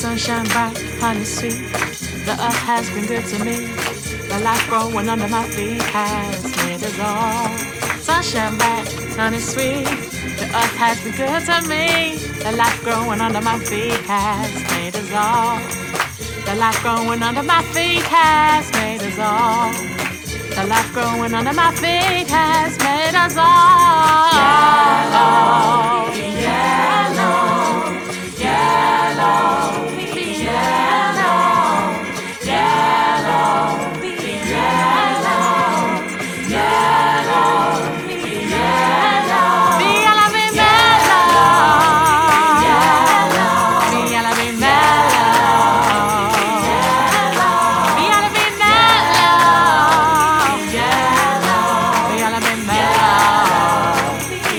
sunshine bright, honey sweet. The earth has been good to me. The life growing under my feet has made us all. Sunshine bright, honey sweet. The earth has been good to me. The life growing under my feet has made us all. The life growing under my feet has made us all. The life growing under my feet has made us all. Yellow, yellow, yellow, yellow, yellow, yellow, yellow, yellow. Be yellow, be mellow. Yellow, be yellow, be mellow. Be yellow, be mellow. Yellow, be yellow, be mellow.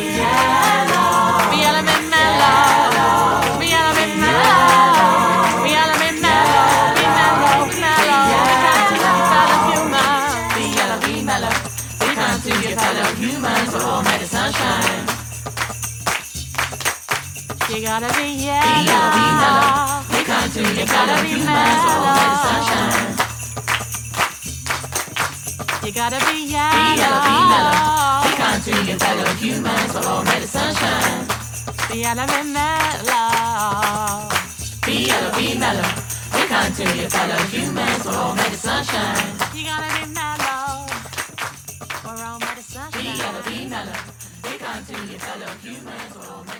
Be yellow, be mellow. Be yellow, be mellow. Be yellow, be mellow. Be mellow, be mellow. Be kind to your fellow human. Be yellow, be mellow. Be kind to your fellow humans. We're all made of sunshine. You gotta be yellow. Be yellow, be mellow. Be kind to your fellow humans. We're all made of sunshine. You gotta be yellow. Be yellow, be mellow. Be kind to your fellow humans. We're all made of sunshine. Be yellow, be mellow. Be yellow, be mellow. Be kind to your fellow humans. We're all made of sunshine. You gotta be mellow. We're all made of sunshine. Be yellow, be mellow. Be kind to your fellow humans. We're all made